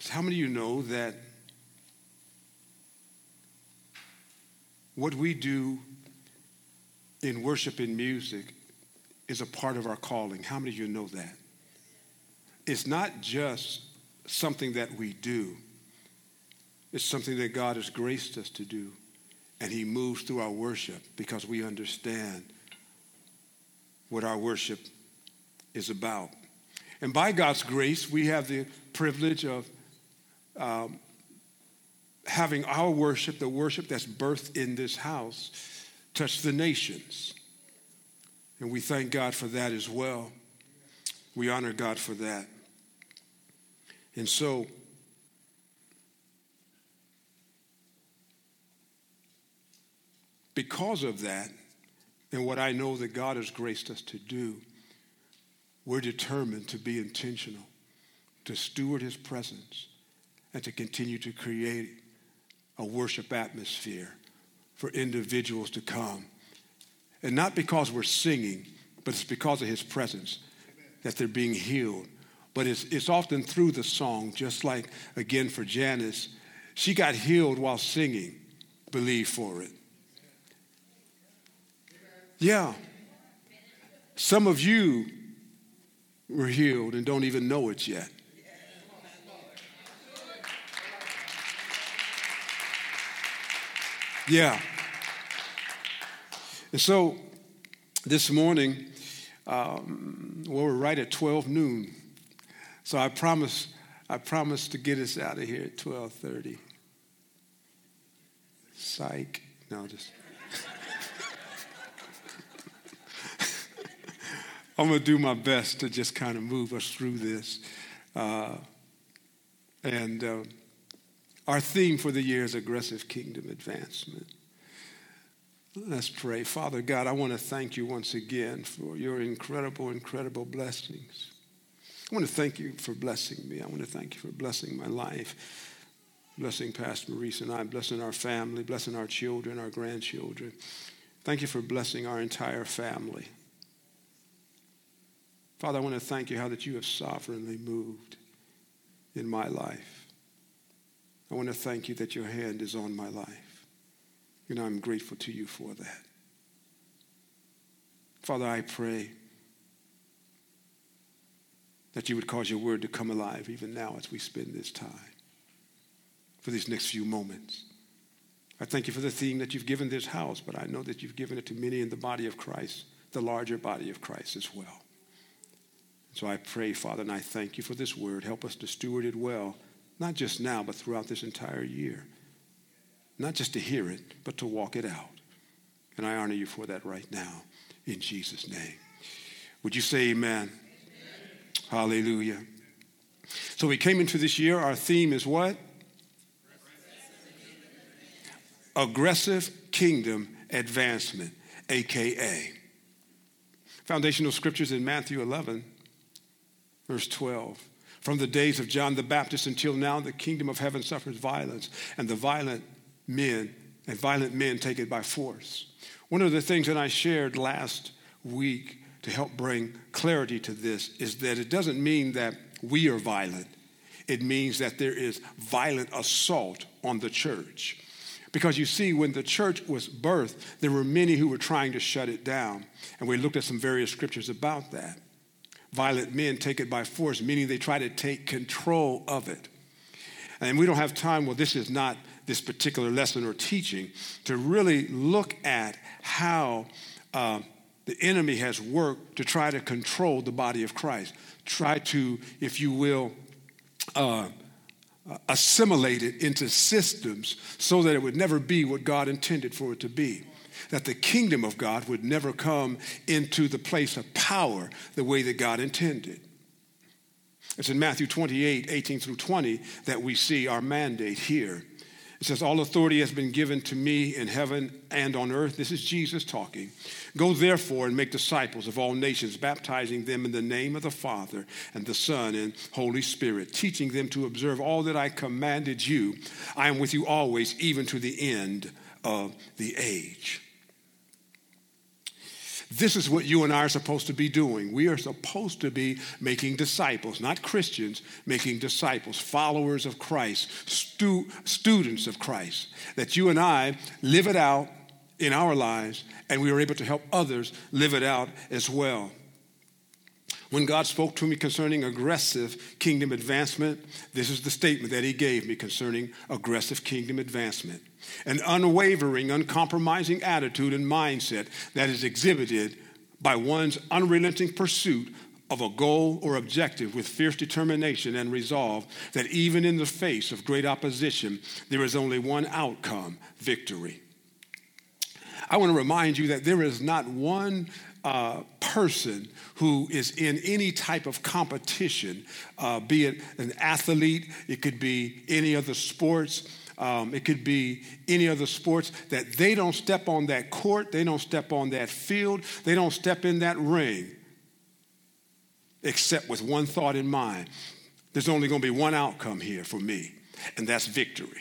How many of you know that what we do in worship and music is a part of our calling? How many of you know that? It's not just something that we do. It's something that God has graced us to do. And he moves through our worship because we understand what our worship is about. And by God's grace, we have the privilege of having our worship, the worship that's birthed in this house, touch the nations. And we thank God for that as well. We honor God for that. And so, because of that, and what I know that God has graced us to do, we're determined to be intentional, to steward his presence, and to continue to create a worship atmosphere for individuals to come. And not because we're singing, but it's because of his presence that they're being healed. But it's often through the song, just like, again, for Janice, she got healed while singing, Believe for It. Yeah. Some of you were healed and don't even know it yet. Yeah. And so this morning, we're right at 12 noon. So I promise to get us out of here at 12:30. Psych. No, just. I'm going to do my best to just kind of move us through this. And our theme for the year is aggressive kingdom advancement. Let's pray. Father God, I want to thank you once again for your incredible, incredible blessings. I want to thank you for blessing me. I want to thank you for blessing my life, blessing Pastor Maurice and I, blessing our family, blessing our children, our grandchildren. Thank you for blessing our entire family. Father, I want to thank you how that you have sovereignly moved in my life. I want to thank you that your hand is on my life. And I'm grateful to you for that. Father, I pray that you would cause your word to come alive even now as we spend this time, for these next few moments. I thank you for the theme that you've given this house, but I know that you've given it to many in the body of Christ, the larger body of Christ as well. So I pray, Father, and I thank you for this word. Help us to steward it well, not just now, but throughout this entire year. Not just to hear it, but to walk it out. And I honor you for that right now, in Jesus' name. Would you say amen? Hallelujah. So we came into this year, our theme is what? Aggressive kingdom advancement, AKA. Foundational scriptures in Matthew 11, verse 12. From the days of John the Baptist until now, the kingdom of heaven suffers violence, and violent men take it by force. One of the things that I shared last week to help bring clarity to this is that it doesn't mean that we are violent. It means that there is violent assault on the church. Because you see, when the church was birthed, there were many who were trying to shut it down. And we looked at some various scriptures about that. Violent men take it by force, meaning they try to take control of it. And we don't have time, well, this is not this particular lesson or teaching, to really look at how the enemy has worked to try to control the body of Christ. Try to, if you will, assimilate it into systems so that it would never be what God intended for it to be. That the kingdom of God would never come into the place of power the way that God intended. It's in Matthew 28, 18 through 20 that we see our mandate here. It says, all authority has been given to me in heaven and on earth. This is Jesus talking. Go therefore and make disciples of all nations, baptizing them in the name of the Father and the Son and Holy Spirit, teaching them to observe all that I commanded you. I am with you always, even to the end of the age. This is what you and I are supposed to be doing. We are supposed to be making disciples, not Christians, making disciples, followers of Christ, students of Christ, that you and I live it out in our lives, and we are able to help others live it out as well. When God spoke to me concerning aggressive kingdom advancement, this is the statement that he gave me concerning aggressive kingdom advancement. An unwavering, uncompromising attitude and mindset that is exhibited by one's unrelenting pursuit of a goal or objective with fierce determination and resolve that even in the face of great opposition, there is only one outcome: victory. I want to remind you that there is not one person who is in any type of competition, be it an athlete, it could be any other sports, it could be any other sports, that they don't step on that court, they don't step on that field, they don't step in that ring, except with one thought in mind. There's only going to be one outcome here for me, and that's victory.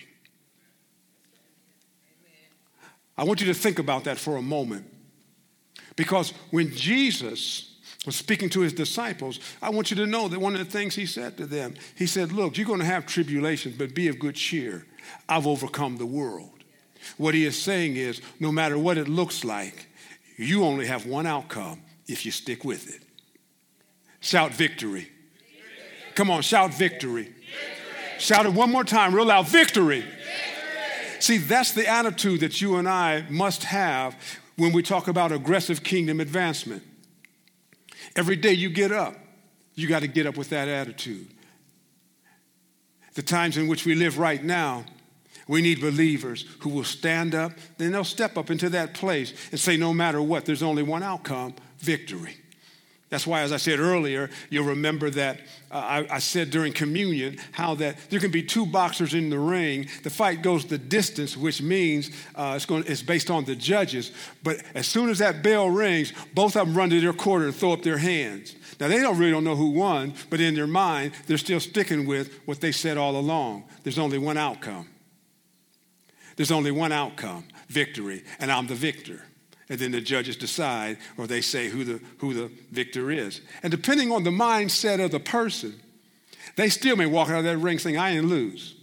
I want you to think about that for a moment. Because when Jesus was speaking to his disciples, I want you to know that one of the things he said to them, he said, look, you're going to have tribulations, but be of good cheer. I've overcome the world. What he is saying is, no matter what it looks like, you only have one outcome if you stick with it. Shout victory. Come on, shout victory. Shout it one more time, real loud, victory. See, that's the attitude that you and I must have when we talk about aggressive kingdom advancement. Every day you get up, you got to get up with that attitude. The times in which we live right now, we need believers who will stand up, then they'll step up into that place and say, no matter what, there's only one outcome: victory. That's why, as I said earlier, you'll remember that I said during communion how that there can be two boxers in the ring. The fight goes the distance, which means it's based on the judges. But as soon as that bell rings, both of them run to their corner and throw up their hands. Now, they really don't know who won, but in their mind, they're still sticking with what they said all along. There's only one outcome. There's only one outcome: victory, and I'm the victor. And then the judges decide, or they say who the victor is. And depending on the mindset of the person, they still may walk out of that ring saying, I didn't lose.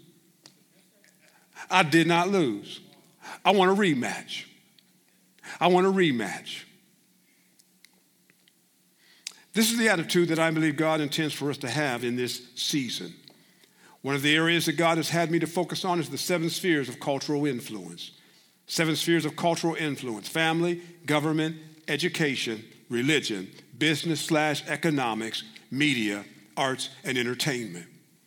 I did not lose. I want a rematch. I want a rematch. This is the attitude that I believe God intends for us to have in this season. One of the areas that God has had me to focus on is the 7 spheres of cultural influence. 7 spheres of cultural influence: family, government, education, religion, business/economics, media, arts, and entertainment.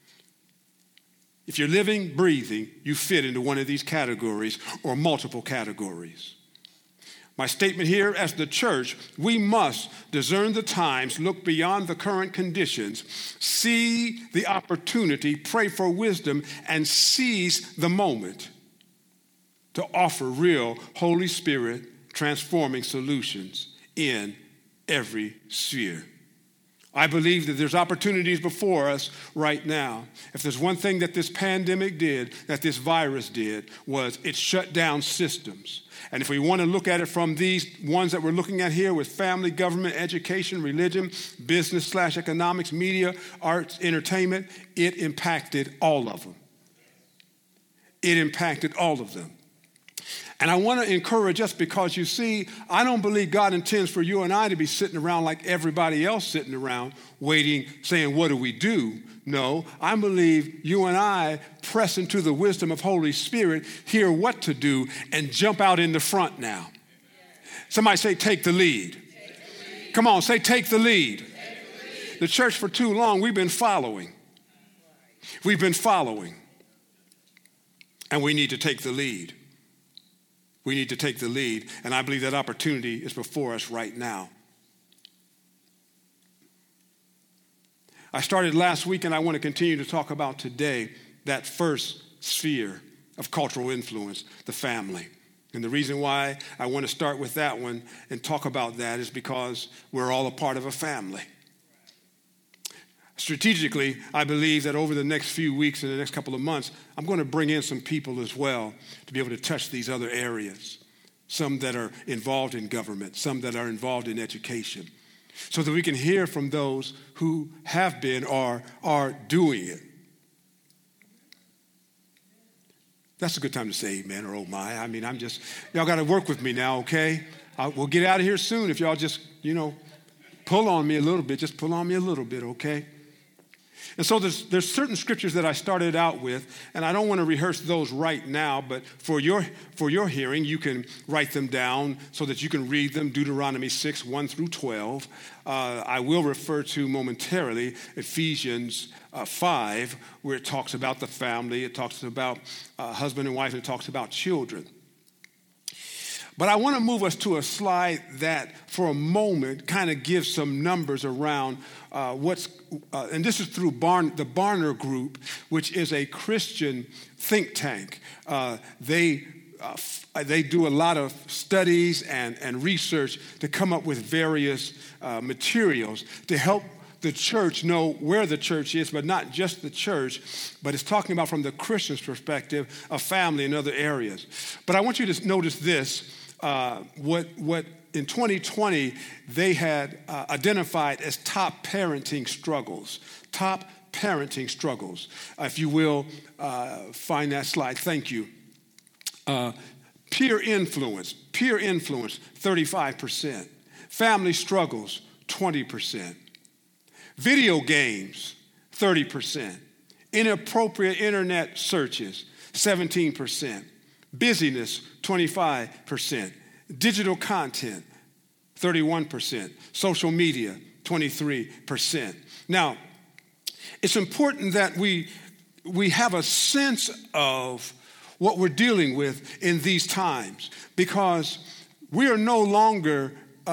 If you're living, breathing, you fit into one of these categories or multiple categories. My statement here: as the church, we must discern the times, look beyond the current conditions, see the opportunity, pray for wisdom, and seize the moment to offer real Holy Spirit transforming solutions in every sphere. I believe that there's opportunities before us right now. If there's one thing that this pandemic did, that this virus did, was it shut down systems. And if we want to look at it from these ones that we're looking at here with family, government, education, religion, business/economics, media, arts, entertainment, it impacted all of them. It impacted all of them. And I want to encourage us, because you see, I don't believe God intends for you and I to be sitting around like everybody else sitting around waiting, saying, what do we do? No, I believe you and I press into the wisdom of Holy Spirit, hear what to do, and jump out in the front now. Somebody say, take the lead. Come on, say, take the lead. The church for too long, we've been following. We've been following. And we need to take the lead. We need to take the lead, and I believe that opportunity is before us right now. I started last week, and I want to continue to talk about today that first sphere of cultural influence, the family. And the reason why I want to start with that one and talk about that is because we're all a part of a family. Strategically, I believe that over the next few weeks and the next couple of months, I'm going to bring in some people as well to be able to touch these other areas. some that are involved in government, some that are involved in education, so that we can hear from those who have been or are doing it. That's a good time to say amen or oh my. I mean, y'all got to work with me now, okay? We'll get out of here soon if y'all just, pull on me a little bit. Just pull on me a little bit, okay? And so there's certain scriptures that I started out with, and I don't want to rehearse those right now, but for your hearing, you can write them down so that you can read them. Deuteronomy 6, 1 through 12. I will refer to momentarily Ephesians 5, where it talks about the family, it talks about husband and wife, and it talks about children. But I want to move us to a slide that, for a moment, kind of gives some numbers around and this is through the Barna Group, which is a Christian think tank. They do a lot of studies and research to come up with various materials to help the church know where the church is, but not just the church, but it's talking about from the Christian's perspective, a family in other areas. But I want you to notice this. What in 2020 they had identified as top parenting struggles. Top parenting struggles. If you will, find that slide. Thank you. Peer influence, 35%. Family struggles, 20%. Video games, 30%. Inappropriate internet searches, 17%. Busyness, 25%. Digital content, 31%. Social media, 23%. Now, it's important that we have a sense of what we're dealing with in these times, because we are no longer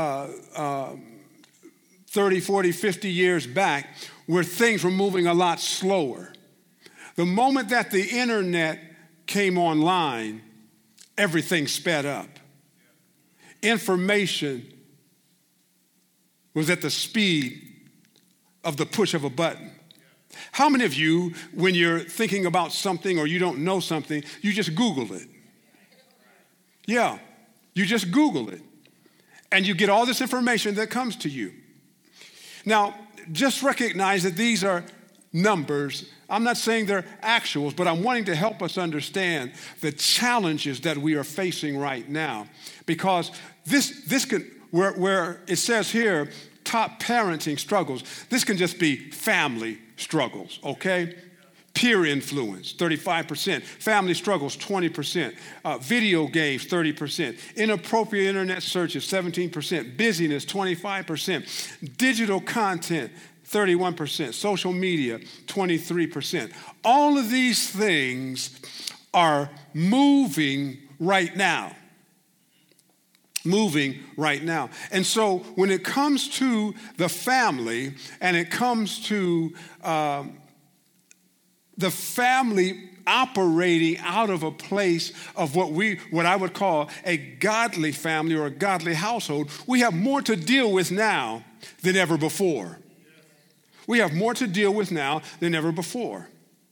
30, 40, 50 years back where things were moving a lot slower. The moment that the internet came online, everything sped up. Information was at the speed of the push of a button. How many of you, when you're thinking about something or you don't know something, you just Google it? Yeah, you just Google it. And you get all this information that comes to you. Now, just recognize that these are numbers. I'm not saying they're actuals, but I'm wanting to help us understand the challenges that we are facing right now. Because this can, where it says here, top parenting struggles, this can just be family struggles, okay? Peer influence, 35%. Family struggles, 20%. Video games, 30%. Inappropriate internet searches, 17%. Busyness, 25%. Digital content, 31%. Social media, 23%. All of these things are moving right now. Moving right now. And so when it comes to the family and it comes to the family operating out of a place of what I would call a godly family or a godly household, we have more to deal with now than ever before. We have more to deal with now than ever before.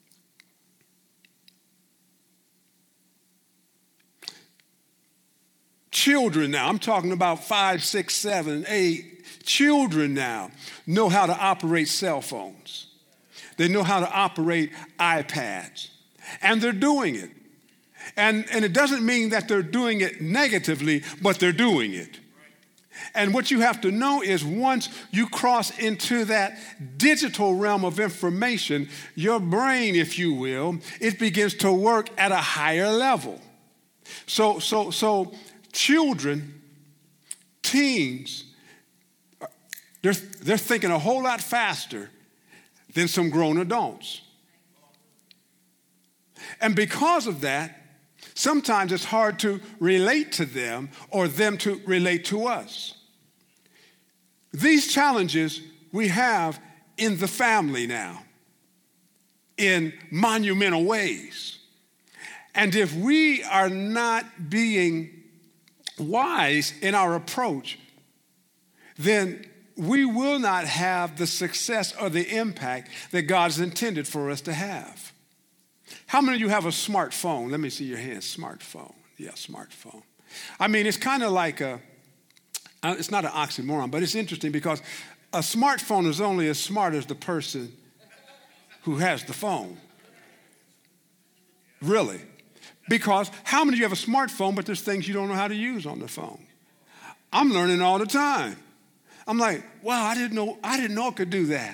Children now, I'm talking about 5, 6, 7, 8. Children now know how to operate cell phones. They know how to operate iPads. And they're doing it. And it doesn't mean that they're doing it negatively, but they're doing it. And what you have to know is once you cross into that digital realm of information, your brain, if you will, it begins to work at a higher level. So children, teens, they're thinking a whole lot faster than some grown adults. And because of that, sometimes it's hard to relate to them or them to relate to us. These challenges we have in the family now in monumental ways. And if we are not being wise in our approach, then we will not have the success or the impact that God's intended for us to have. How many of you have a smartphone? Let me see your hands. Smartphone. Yeah, smartphone. I mean, it's kind of like it's not an oxymoron, but it's interesting because a smartphone is only as smart as the person who has the phone. Really. Because how many of you have a smartphone, but there's things you don't know how to use on the phone? I'm learning all the time. I'm like, wow, I didn't know it could do that.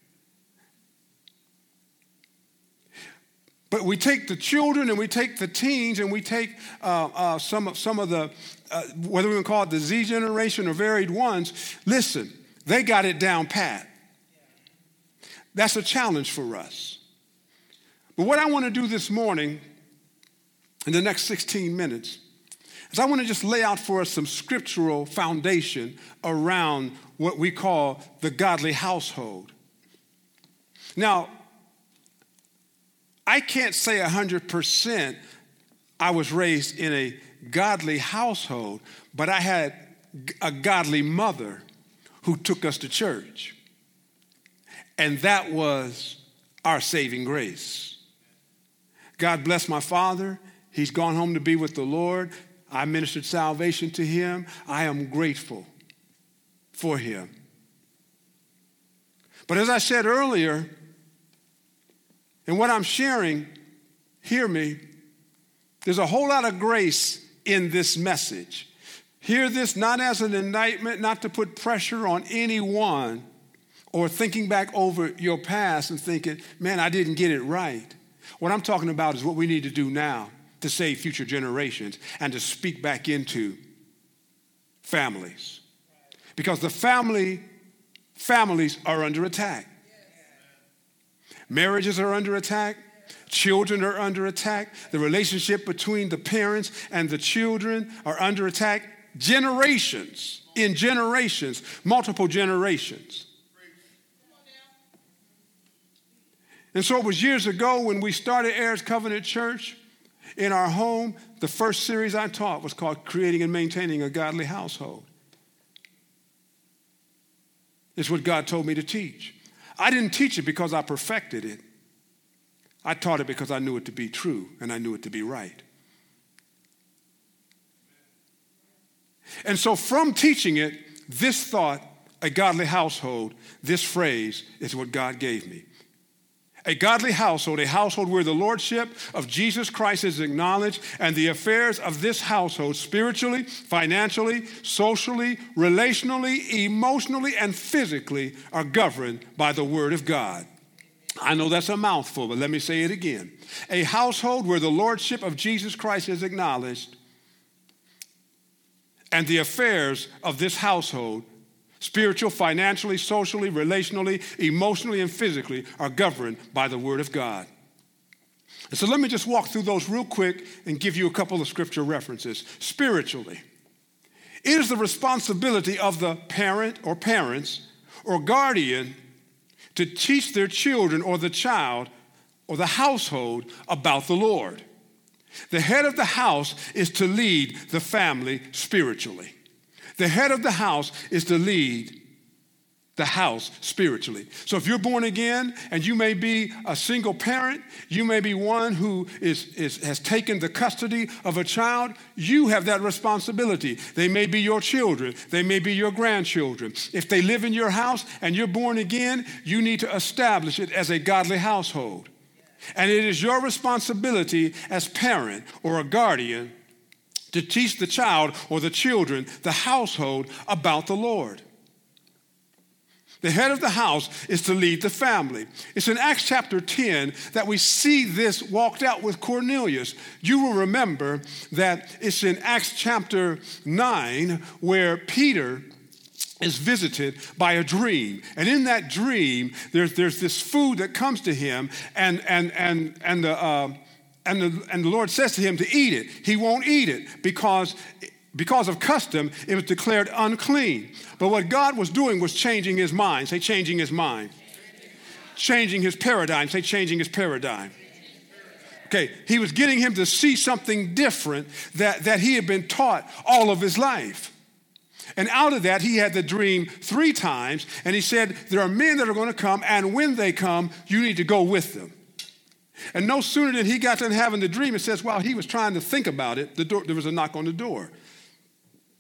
But we take the children and we take the teens and we take some of the, whether we want to call it the Z generation or varied ones. Listen, they got it down pat. That's a challenge for us. But what I want to do this morning, in the next 16 minutes, is I want to just lay out for us some scriptural foundation around what we call the godly household. Now, I can't say 100% I was raised in a godly household, but I had a godly mother who took us to church. And that was our saving grace. God bless my father. He's gone home to be with the Lord. I ministered salvation to him. I am grateful for him. But as I said earlier, and what I'm sharing, hear me, there's a whole lot of grace in this message. Hear this not as an indictment, not to put pressure on anyone or thinking back over your past and thinking, man, I didn't get it right. What I'm talking about is what we need to do now to save future generations and to speak back into families. Because the families are under attack. Marriages are under attack. Children are under attack. The relationship between the parents and the children are under attack. Generations, multiple generations. And so it was years ago when we started Heirs Covenant Church in our home. The first series I taught was called Creating and Maintaining a Godly Household. It's what God told me to teach. I didn't teach it because I perfected it. I taught it because I knew it to be true and I knew it to be right. And so from teaching it, this thought, a godly household, this phrase is what God gave me. A godly household, a household where the lordship of Jesus Christ is acknowledged and the affairs of this household spiritually, financially, socially, relationally, emotionally, and physically are governed by the Word of God. I know that's a mouthful, but let me say it again. A household where the lordship of Jesus Christ is acknowledged and the affairs of this household spiritual, financially, socially, relationally, emotionally, and physically are governed by the Word of God. And so let me just walk through those real quick and give you a couple of scripture references. Spiritually, it is the responsibility of the parent or parents or guardian to teach their children or the child or the household about the Lord. The head of the house is to lead the family spiritually. The head of the house is to lead the house spiritually. So if you're born again and you may be a single parent, you may be one who has taken the custody of a child, you have that responsibility. They may be your children. They may be your grandchildren. If they live in your house and you're born again, you need to establish it as a godly household. And it is your responsibility as parent or a guardian to teach the child or the children, the household, about the Lord. The head of the house is to lead the family. It's in Acts chapter 10 that we see this walked out with Cornelius. You will remember that it's in Acts chapter 9 where Peter is visited by a dream. And in that dream, there's this food that comes to him and the Lord says to him to eat it. He won't eat it because of custom, it was declared unclean. But what God was doing was changing his mind. Say, changing his mind. Changing his paradigm. Say, changing his paradigm. Okay, he was getting him to see something different that he had been taught all of his life. And out of that, he had the dream 3 times. And he said, there are men that are going to come. And when they come, you need to go with them. And no sooner than he got done having the dream, it says while he was trying to think about it, there was a knock on the door.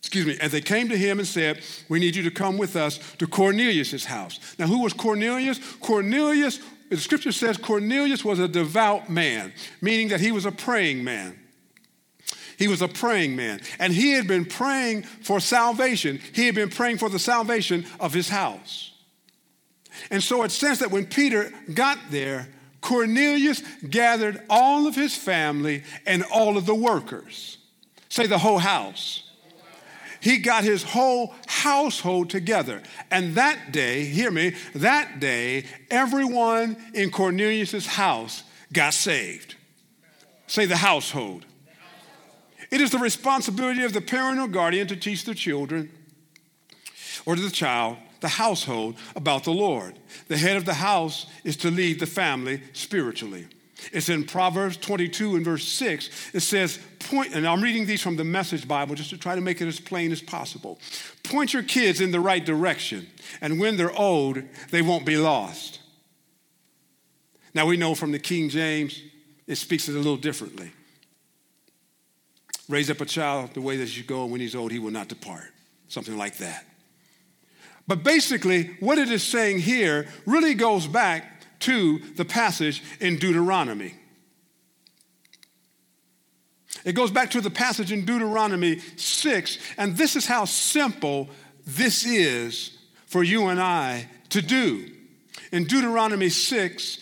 And they came to him and said, we need you to come with us to Cornelius' house. Now, who was Cornelius? Cornelius, the scripture says Cornelius was a devout man, meaning that he was a praying man. He was a praying man. And he had been praying for salvation. He had been praying for the salvation of his house. And so it says that when Peter got there, Cornelius gathered all of his family and all of the workers. Say the whole house. He got his whole household together. And that day, hear me, that day, everyone in Cornelius' house got saved. Say the household. It is the responsibility of the parent or guardian to teach their children or to the child, the household, about the Lord. The head of the house is to lead the family spiritually. It's in Proverbs 22 and verse 6. It says, and I'm reading these from the Message Bible just to try to make it as plain as possible. Point your kids in the right direction, and when they're old, they won't be lost. Now we know from the King James, it speaks it a little differently. Raise up a child the way that you go, and when he's old, he will not depart. Something like that. But basically, what it is saying here really goes back to the passage in Deuteronomy. It goes back to the passage in Deuteronomy 6, and this is how simple this is for you and I to do. In Deuteronomy 6,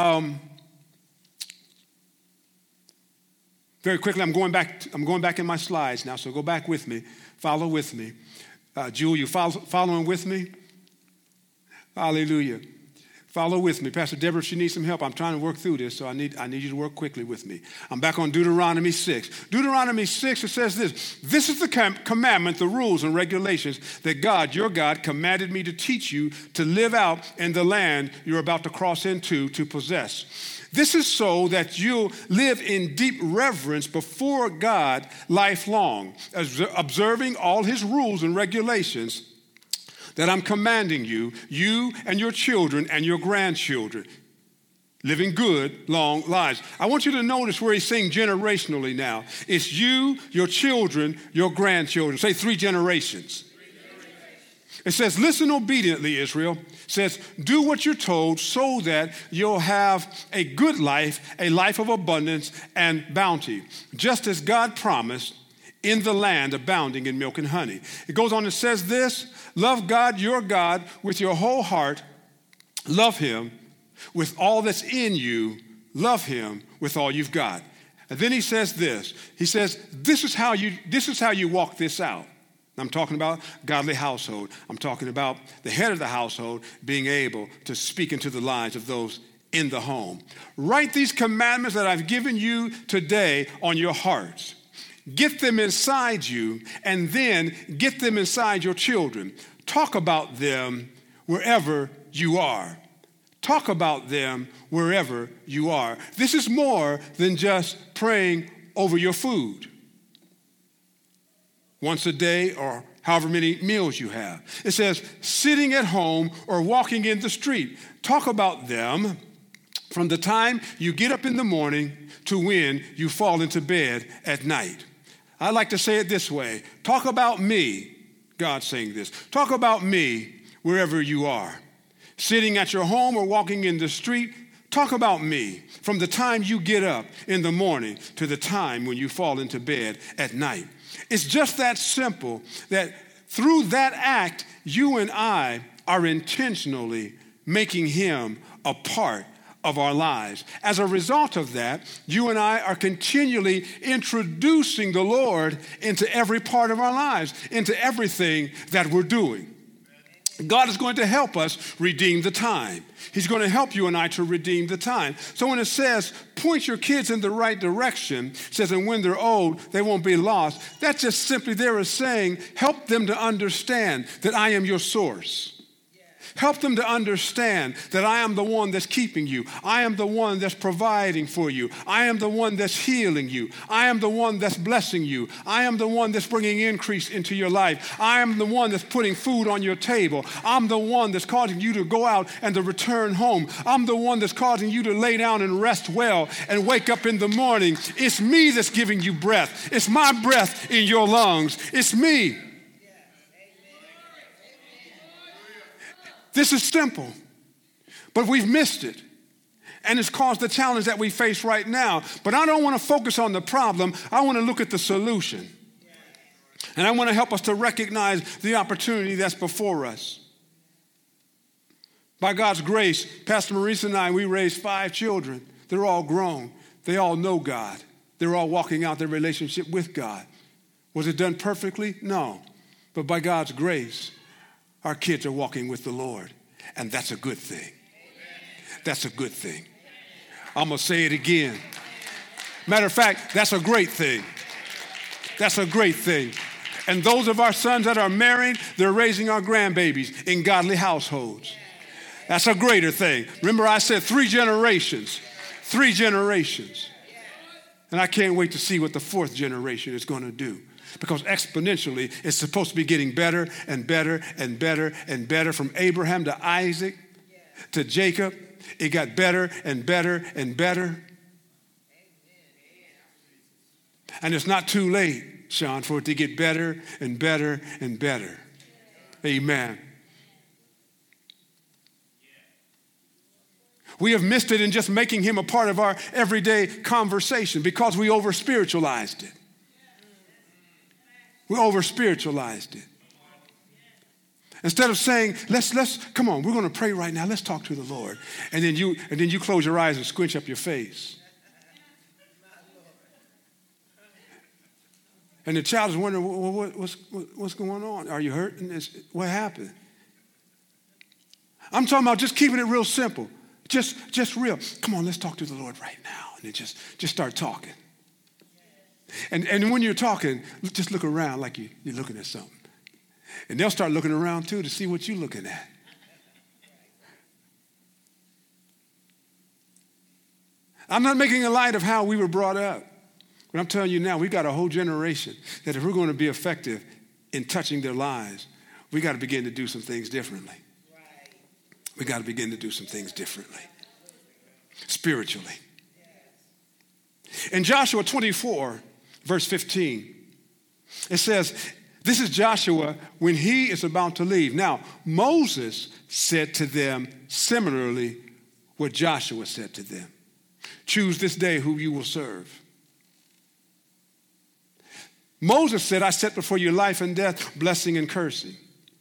very quickly, I'm going back in my slides now, so go back with me. Follow with me. Jewel, you following with me? Hallelujah. Follow with me. Pastor Deborah, if she needs some help, I'm trying to work through this, so I need you to work quickly with me. I'm back on Deuteronomy 6. Deuteronomy 6, it says this. This is the commandment, the rules and regulations that God, your God, commanded me to teach you to live out in the land you're about to cross into to possess. This is so that you'll live in deep reverence before God lifelong, observing all his rules and regulations that I'm commanding you, you and your children and your grandchildren, living good, long lives. I want you to notice where he's saying generationally now. It's you, your children, your grandchildren. Say 3 generations. It says, listen obediently, Israel. It says, do what you're told so that you'll have a good life, a life of abundance and bounty, just as God promised, in the land abounding in milk and honey. It goes on and says this, love God, your God, with your whole heart. Love him with all that's in you. Love him with all you've got. And then he says this. He says, this is how you walk this out. I'm talking about godly household. I'm talking about the head of the household being able to speak into the lives of those in the home. Write these commandments that I've given you today on your hearts. Get them inside you, and then get them inside your children. Talk about them wherever you are. Talk about them wherever you are. This is more than just praying over your food once a day or however many meals you have. It says sitting at home or walking in the street. Talk about them from the time you get up in the morning to when you fall into bed at night. I like to say it this way. Talk about me, God's saying this. Talk about me wherever you are. Sitting at your home or walking in the street, talk about me from the time you get up in the morning to the time when you fall into bed at night. It's just that simple that through that act, you and I are intentionally making him a part of our lives. As a result of that, you and I are continually introducing the Lord into every part of our lives, into everything that we're doing. God is going to help us redeem the time. He's going to help you and I to redeem the time. So when it says, point your kids in the right direction, it says, and when they're old, they won't be lost. That's just simply there is saying, help them to understand that I am your source. Help them to understand that I am the one that's keeping you. I am the one that's providing for you. I am the one that's healing you. I am the one that's blessing you. I am the one that's bringing increase into your life. I am the one that's putting food on your table. I'm the one that's causing you to go out and to return home. I'm the one that's causing you to lay down and rest well and wake up in the morning. It's me that's giving you breath. It's my breath in your lungs. It's me. This is simple, but we've missed it. And it's caused the challenge that we face right now. But I don't want to focus on the problem. I want to look at the solution. And I want to help us to recognize the opportunity that's before us. By God's grace, Pastor Marisa and I, we raised 5 children. They're all grown. They all know God. They're all walking out their relationship with God. Was it done perfectly? No. But by God's grace, our kids are walking with the Lord. And that's a good thing. That's a good thing. I'm going to say it again. Matter of fact, that's a great thing. That's a great thing. And those of our sons that are married, they're raising our grandbabies in godly households. That's a greater thing. Remember I said 3 generations. 3 generations. And I can't wait to see what the 4th generation is going to do. Because exponentially, it's supposed to be getting better and better and better and better. From Abraham to Isaac to Jacob, it got better and better and better. And it's not too late, Sean, for it to get better and better and better. Amen. We have missed it in just making him a part of our everyday conversation because we over-spiritualized it. We over-spiritualized it. Instead of saying, let's come on, we're going to pray right now. Let's talk to the Lord. And then you close your eyes and squinch up your face. And the child is wondering, well, what's going on? Are you hurt? What happened? I'm talking about just keeping it real simple. Just real. Come on, let's talk to the Lord right now. And then just start talking. And when you're talking, just look around like you're looking at something. And they'll start looking around too to see what you're looking at. I'm not making a light of how we were brought up. But I'm telling you now, we've got a whole generation that if we're going to be effective in touching their lives, we got to begin to do some things differently. We got to begin to do some things differently. Spiritually. In Joshua 24, verse 15, it says, this is Joshua when he is about to leave. Now, Moses said to them similarly what Joshua said to them. Choose this day who you will serve. Moses said, I set before you life and death, blessing and cursing.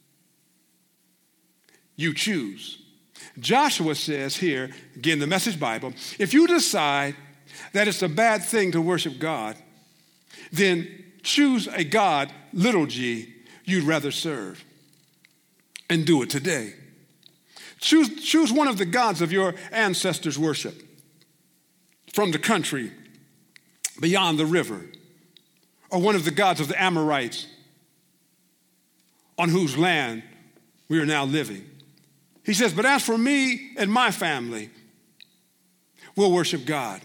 You choose. Joshua says here, again, the Message Bible, if you decide that it's a bad thing to worship God, then choose a God, little g, you'd rather serve. And do it today. Choose one of the gods of your ancestors' worship from the country beyond the river, or one of the gods of the Amorites on whose land we are now living. He says, but as for me and my family, we'll worship God.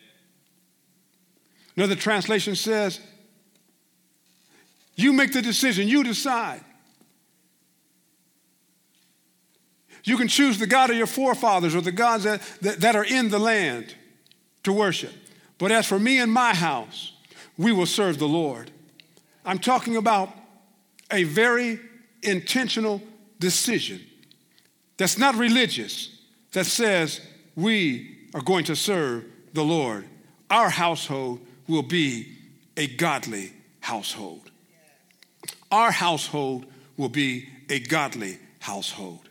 Another translation says, you make the decision, you decide. You can choose the God of your forefathers or the gods that are in the land to worship. But as for me and my house, we will serve the Lord. I'm talking about a very intentional decision that's not religious, that says we are going to serve the Lord. Our household will be a godly household. Our household will be a godly household.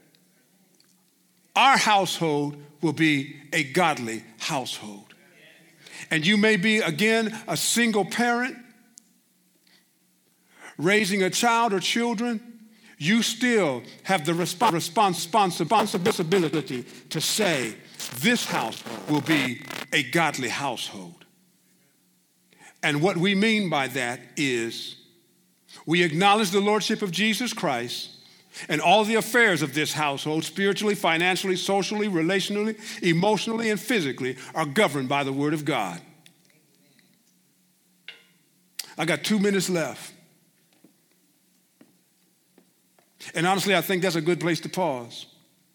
Our household will be a godly household. And you may be, again, a single parent raising a child or children. You still have the responsibility to say, this house will be a godly household. And what we mean by that is we acknowledge the lordship of Jesus Christ, and all the affairs of this household, spiritually, financially, socially, relationally, emotionally, and physically, are governed by the Word of God. I got 2 minutes left. And honestly, I think that's a good place to pause.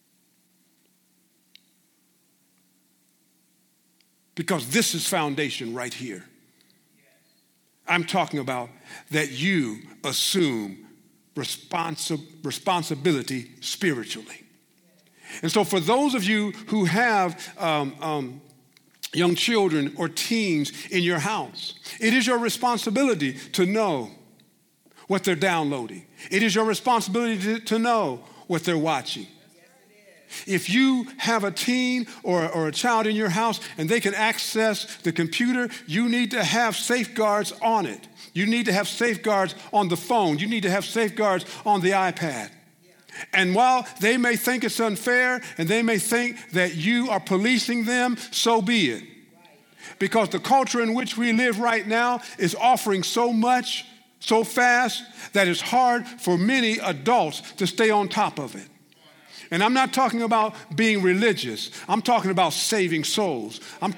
Because this is foundation right here. I'm talking about that you assume responsibility spiritually. And so for those of you who have young children or teens in your house, it is your responsibility to know what they're downloading. It is your responsibility to know what they're watching. If you have a teen or a child in your house and they can access the computer, you need to have safeguards on it. You need to have safeguards on the phone. You need to have safeguards on the iPad. And while they may think it's unfair and they may think that you are policing them, so be it. Because the culture in which we live right now is offering so much, so fast, that it's hard for many adults to stay on top of it. And I'm not talking about being religious. I'm talking about saving souls. I'm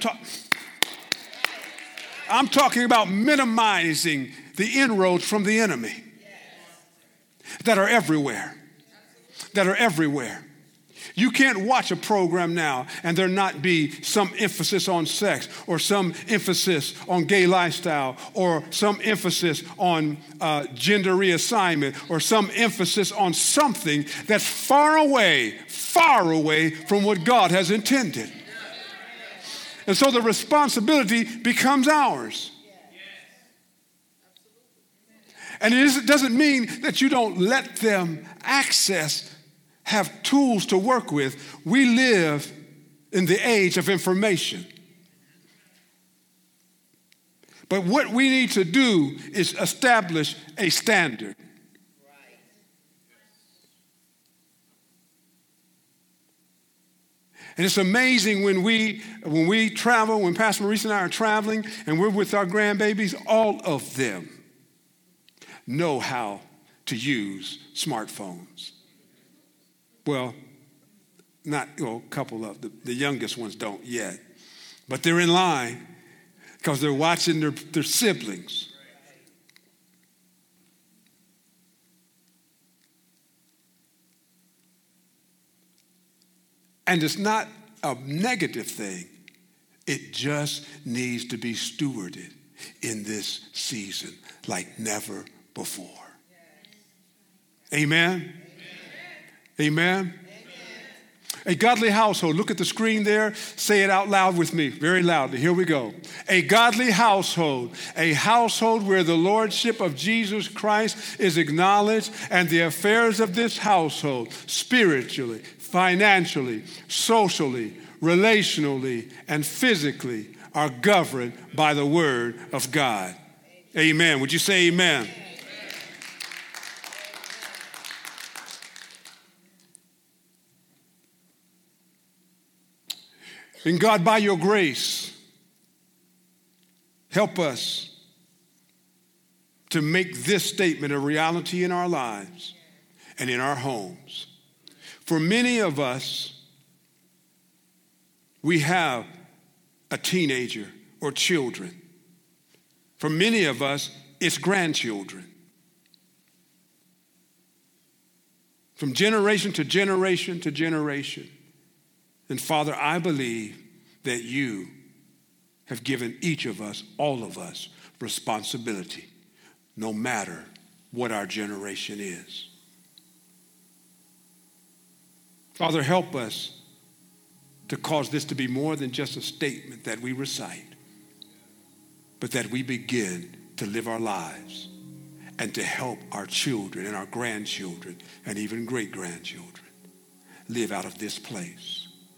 talking about minimizing the inroads from the enemy that are everywhere. That are everywhere. You can't watch a program now and there not be some emphasis on sex or some emphasis on gay lifestyle or some emphasis on gender reassignment or some emphasis on something that's far away from what God has intended. And so the responsibility becomes ours. And it doesn't mean that you don't let them have tools to work with. We live in the age of information. But what we need to do is establish a standard. And it's amazing when we travel, when Pastor Maurice and I are traveling and we're with our grandbabies, all of them know how to use smartphones. Well, a couple of the youngest ones don't yet, but they're in line because they're watching their siblings. And it's not a negative thing. It just needs to be stewarded in this season like never before. Amen? Amen? A godly household. Look at the screen there. Say it out loud with me, very loudly. Here we go. A godly household. A household where the lordship of Jesus Christ is acknowledged and the affairs of this household, spiritually, financially, socially, relationally, and physically, are governed by the word of God. Amen. Would you say amen? And God, by your grace, help us to make this statement a reality in our lives and in our homes. For many of us, we have a teenager or children. For many of us, it's grandchildren. From generation to generation to generation. And Father, I believe that you have given each of us, all of us, responsibility, no matter what our generation is. Father, help us to cause this to be more than just a statement that we recite, but that we begin to live our lives and to help our children and our grandchildren and even great-grandchildren live out of this place.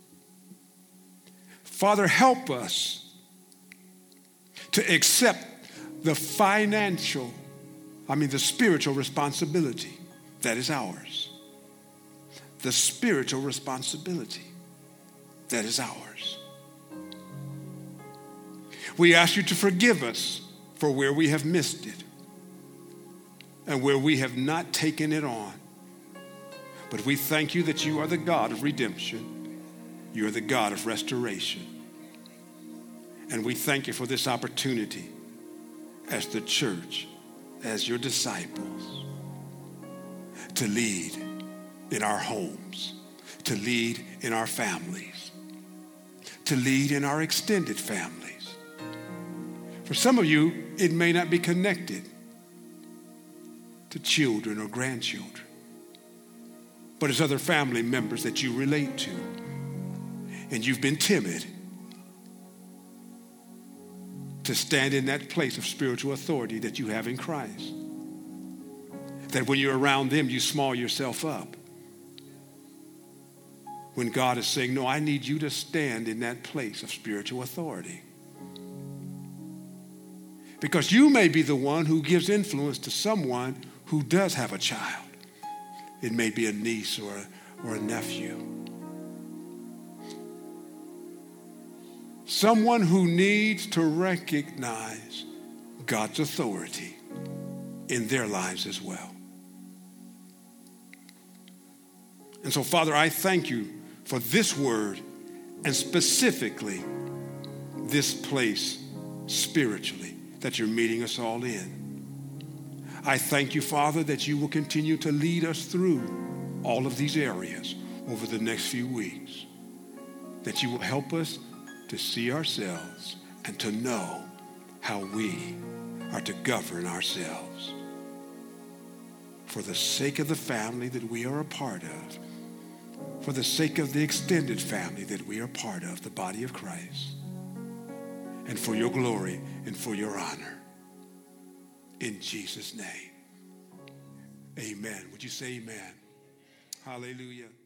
Father, help us to accept the spiritual responsibility that is ours. The spiritual responsibility that is ours. We ask you to forgive us for where we have missed it and where we have not taken it on. But we thank you that you are the God of redemption. You are the God of restoration. And we thank you for this opportunity as the church, as your disciples, to lead in our homes, to lead in our families, to lead in our extended families. For some of you, it may not be connected to children or grandchildren, but it's other family members that you relate to, and you've been timid to stand in that place of spiritual authority that you have in Christ. That when you're around them, you small yourself up. When God is saying, no, I need you to stand in that place of spiritual authority. Because you may be the one who gives influence to someone who does have a child. It may be a niece or a nephew. Someone who needs to recognize God's authority in their lives as well. And so, Father, I thank you for this word and specifically this place spiritually that you're meeting us all in. I thank you, Father, that you will continue to lead us through all of these areas over the next few weeks, that you will help us to see ourselves and to know how we are to govern ourselves for the sake of the family that we are a part of, for the sake of the extended family that we are part of, the body of Christ, and for your glory and for your honor. In Jesus' name, amen. Would you say amen? Hallelujah.